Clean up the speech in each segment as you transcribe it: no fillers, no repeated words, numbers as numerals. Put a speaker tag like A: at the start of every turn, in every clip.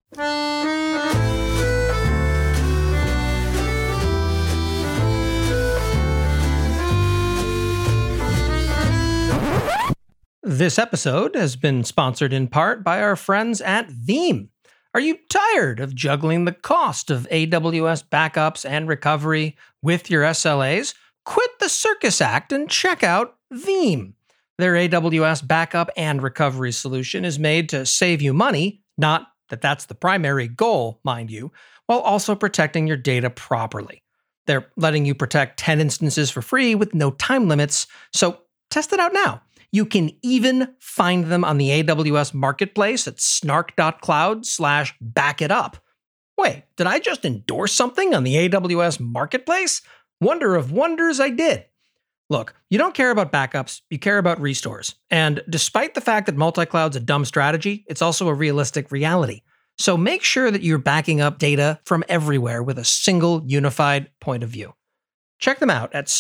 A: This episode has been sponsored in part by our friends at Veeam. Are you tired of juggling the cost of AWS backups and recovery with your SLAs? Quit the circus act and check out Veeam. Their AWS backup and recovery solution is made to save you money, not that that's the primary goal, mind you, while also protecting your data properly. They're letting you protect 10 instances for free with no time limits, so test it out now. You can even find them on the AWS Marketplace at snark.cloud/backitup. Wait, did I just endorse something on the AWS Marketplace? Wonder of wonders, I did. Look, you don't care about backups, you care about restores. And despite the fact that multi-cloud's a dumb strategy, it's also a realistic reality. So make sure that you're backing up data from everywhere with a single unified point of view. Check them out at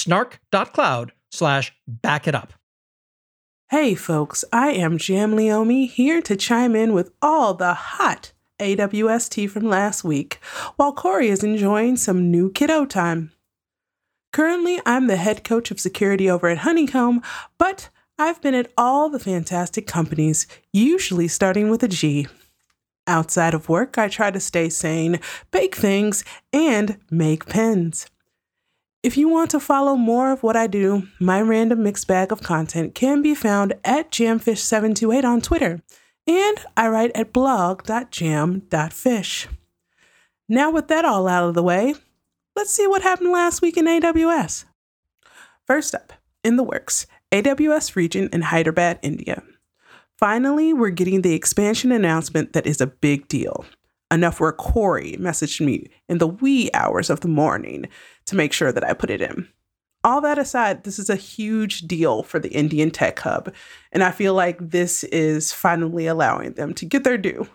A: snark.cloud/backitup.
B: Hey folks, I am Jam Leomi here to chime in with all the hot AWS tea from last week, while Corey is enjoying some new kiddo time. Currently, I'm the head coach of security over at Honeycomb, but I've been at all the fantastic companies, usually starting with a G. Outside of work, I try to stay sane, bake things, and make pens. If you want to follow more of what I do, my random mixed bag of content can be found at jamfish728 on Twitter, and I write at blog.jam.fish. Now with that all out of the way, let's see what happened last week in AWS. First up, in the works, AWS region in Hyderabad, India. Finally, we're getting the expansion announcement that is a big deal. Enough where Corey messaged me in the wee hours of the morning to make sure that I put it in. All that aside, this is a huge deal for the Indian Tech Hub, and I feel like this is finally allowing them to get their due.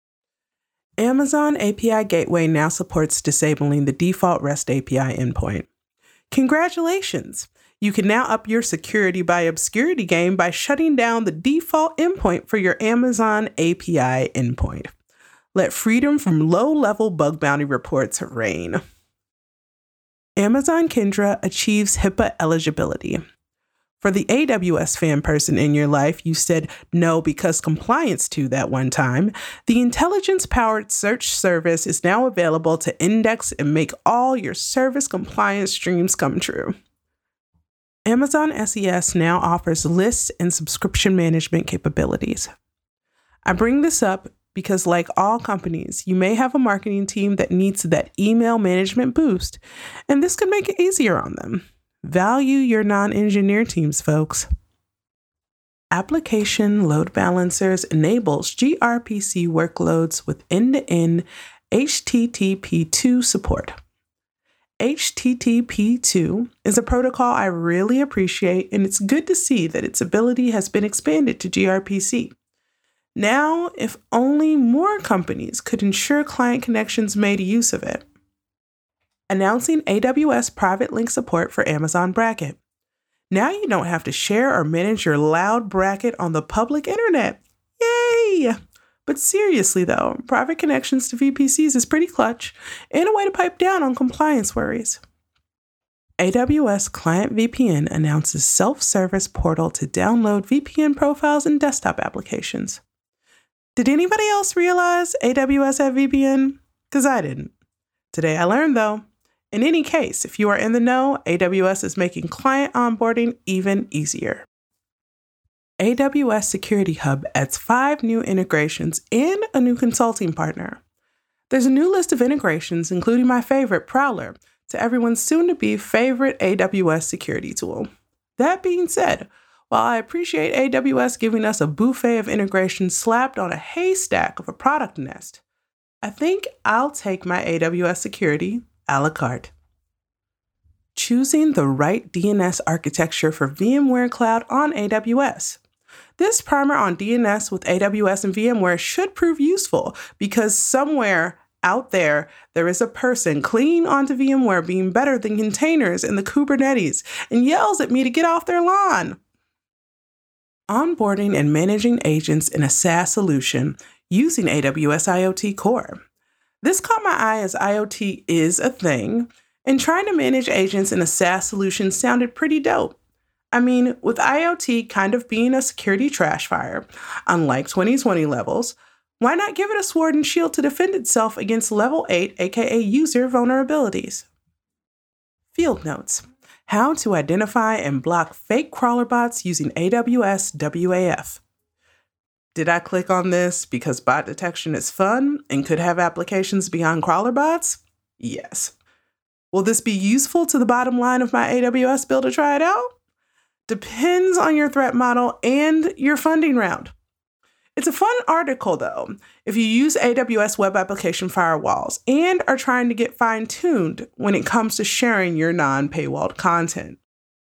B: Amazon API Gateway now supports disabling the default REST API endpoint. Congratulations! You can now up your security by obscurity game by shutting down the default endpoint for your Amazon API endpoint. Let freedom from low-level bug bounty reports reign. Amazon Kindra achieves HIPAA eligibility. For the AWS fan person in your life, you said no because compliance to that one time. The intelligence-powered search service is now available to index and make all your service compliance dreams come true. Amazon SES now offers list and subscription management capabilities. I bring this up because, like all companies, you may have a marketing team that needs that email management boost, and this could make it easier on them. Value your non-engineer teams, folks. Application Load Balancers enables gRPC workloads with end-to-end HTTP2 support. HTTP2 is a protocol I really appreciate, and it's good to see that its ability has been expanded to gRPC. Now, if only more companies could ensure client connections made use of it. Announcing AWS Private Link support for Amazon Bracket. Now you don't have to share or manage your loud bracket on the public internet. Yay! But seriously though, private connections to VPCs is pretty clutch and a way to pipe down on compliance worries. AWS Client VPN announces self-service portal to download VPN profiles and desktop applications. Did anybody else realize AWS had VPN? Because I didn't. Today I learned though. In any case, if you are in the know, AWS is making client onboarding even easier. AWS Security Hub adds 5 new integrations and a new consulting partner. There's a new list of integrations, including my favorite, Prowler, to everyone's soon-to-be favorite AWS security tool. That being said, while I appreciate AWS giving us a buffet of integrations slapped on a haystack of a product nest, I think I'll take my AWS security a la carte. Choosing the right DNS architecture for VMware Cloud on AWS. This primer on DNS with AWS and VMware should prove useful because somewhere out there is a person clinging onto VMware being better than containers in the Kubernetes and yells at me to get off their lawn. Onboarding and managing agents in a SaaS solution using AWS IoT Core. This caught my eye as IoT is a thing, and trying to manage agents in a SaaS solution sounded pretty dope. I mean, with IoT kind of being a security trash fire, unlike 2020 levels, why not give it a sword and shield to defend itself against level 8, aka user vulnerabilities? Field notes. How to identify and block fake crawler bots using AWS WAF. Did I click on this because bot detection is fun and could have applications beyond crawler bots? Yes. Will this be useful to the bottom line of my AWS bill to try it out? Depends on your threat model and your funding round. It's a fun article, though, if you use AWS web application firewalls and are trying to get fine-tuned when it comes to sharing your non-paywalled content.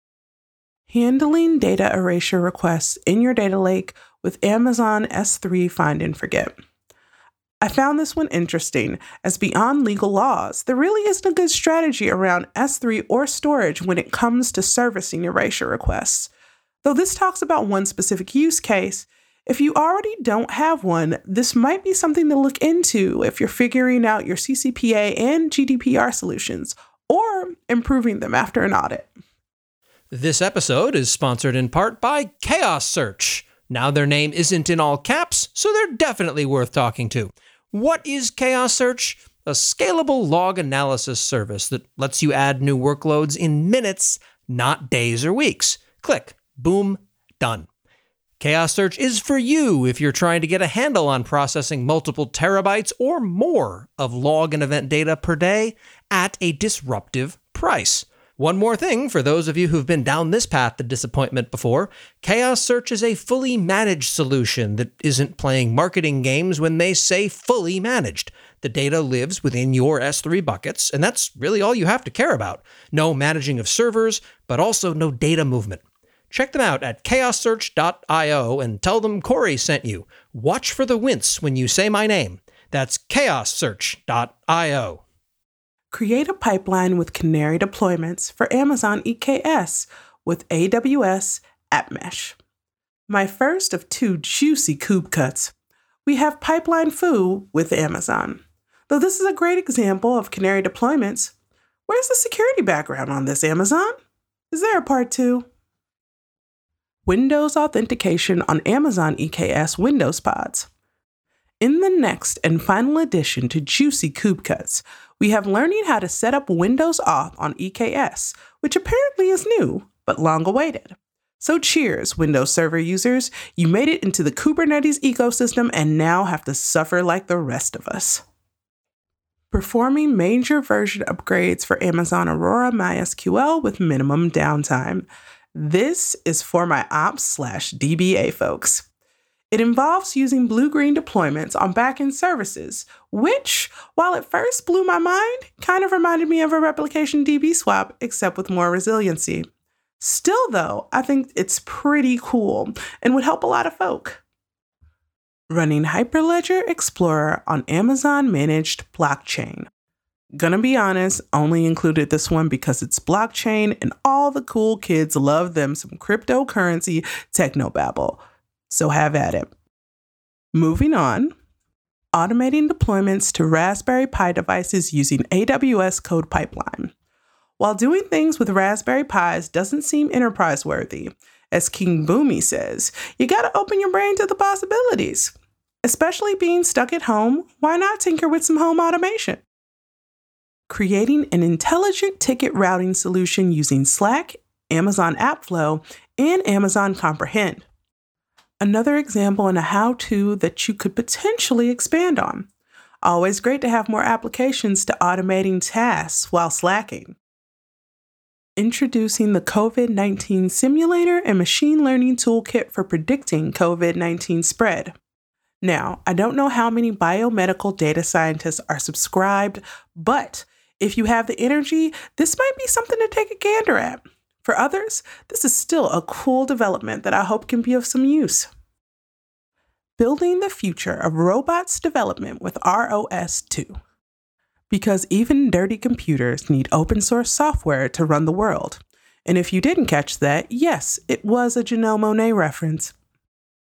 B: Handling data erasure requests in your data lake with Amazon S3 Find and Forget. I found this one interesting, as beyond legal laws, there really isn't a good strategy around S3 or storage when it comes to servicing erasure requests. Though this talks about one specific use case, if you already don't have one, this might be something to look into if you're figuring out your CCPA and GDPR solutions, or improving them after an audit.
A: This episode is sponsored in part by Chaos Search. Now their name isn't in all caps, so they're definitely worth talking to. What is Chaos Search? A scalable log analysis service that lets you add new workloads in minutes, not days or weeks. Click, boom, done. Chaos Search is for you if you're trying to get a handle on processing multiple terabytes or more of log and event data per day at a disruptive price. One more thing for those of you who've been down this path to disappointment before, Chaos Search is a fully managed solution that isn't playing marketing games when they say fully managed. The data lives within your S3 buckets, and that's really all you have to care about. No managing of servers, but also no data movement. Check them out at chaossearch.io and tell them Corey sent you. Watch for the wince when you say my name. That's chaossearch.io.
B: Create a pipeline with Canary deployments for Amazon EKS with AWS AppMesh. My first of 2 juicy kube cuts. We have pipeline foo with Amazon. Though this is a great example of Canary deployments, where's the security background on this, Amazon? Is there a part 2? Windows authentication on Amazon EKS Windows Pods. In the next and final addition to Juicy Kube Cuts, we have learning how to set up Windows Auth on EKS, which apparently is new, but long awaited. So cheers, Windows Server users. You made it into the Kubernetes ecosystem and now have to suffer like the rest of us. Performing major version upgrades for Amazon Aurora MySQL with minimum downtime. This is for my ops/DBA folks. It involves using blue-green deployments on backend services, which, while at first blew my mind, kind of reminded me of a replication DB swap, except with more resiliency. Still, though, I think it's pretty cool and would help a lot of folk. Running Hyperledger Explorer on Amazon Managed Blockchain. Gonna be honest, only included this one because it's blockchain and all the cool kids love them some cryptocurrency technobabble. So have at it. Moving on, automating deployments to Raspberry Pi devices using AWS Code Pipeline. While doing things with Raspberry Pis doesn't seem enterprise-worthy, as King Boomy says, you gotta open your brain to the possibilities. Especially being stuck at home, why not tinker with some home automation? Creating an intelligent ticket routing solution using Slack, Amazon AppFlow, and Amazon Comprehend. Another example and a how-to that you could potentially expand on. Always great to have more applications to automating tasks while slacking. Introducing the COVID-19 Simulator and Machine Learning Toolkit for predicting COVID-19 spread. Now, I don't know how many biomedical data scientists are subscribed, but if you have the energy, this might be something to take a gander at. For others, this is still a cool development that I hope can be of some use. Building the future of robots development with ROS 2. Because even dirty computers need open source software to run the world. And if you didn't catch that, yes, it was a Janelle Monáe reference.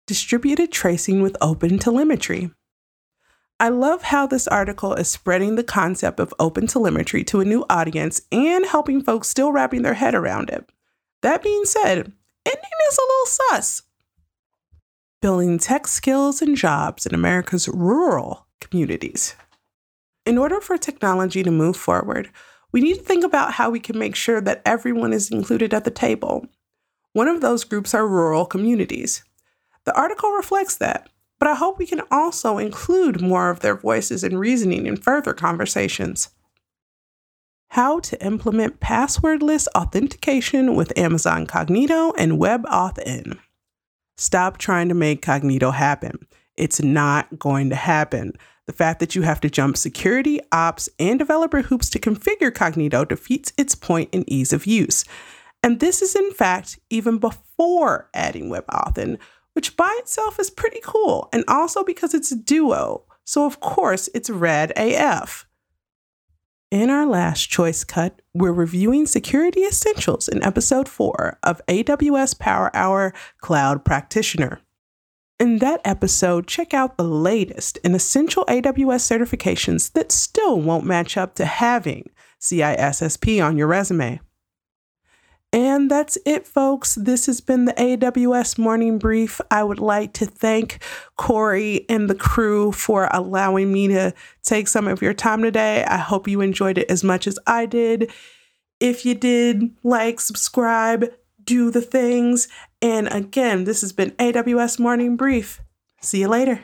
B: distributed tracing with OpenTelemetry. I love how this article is spreading the concept of OpenTelemetry to a new audience and helping folks still wrapping their head around it. That being said, ending is a little sus. Building tech skills and jobs in America's rural communities. In order for technology to move forward, we need to think about how we can make sure that everyone is included at the table. One of those groups are rural communities. The article reflects that, but I hope we can also include more of their voices and reasoning in further conversations. How to implement passwordless authentication with Amazon Cognito and WebAuthn. Stop trying to make Cognito happen. It's not going to happen. The fact that you have to jump security, ops, and developer hoops to configure Cognito defeats its point in ease of use. And this is, in fact, even before adding WebAuthn, which by itself is pretty cool, and also because it's a duo, so of course it's rad AF. In our last choice cut, we're reviewing security essentials in episode 4 of AWS Power Hour Cloud Practitioner. In that episode, check out the latest in essential AWS certifications that still won't match up to having CISSP on your resume. And that's it, folks. This has been the AWS Morning Brief. I would like to thank Corey and the crew for allowing me to take some of your time today. I hope you enjoyed it as much as I did. If you did, like, subscribe, do the things. And again, this has been AWS Morning Brief. See you later.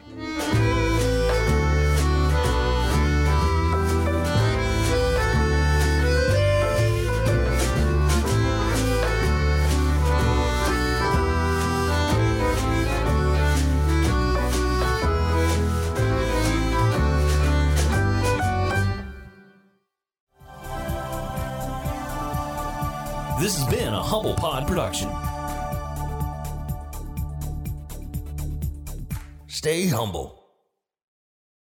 C: This has been a Humble Pod production. Stay humble.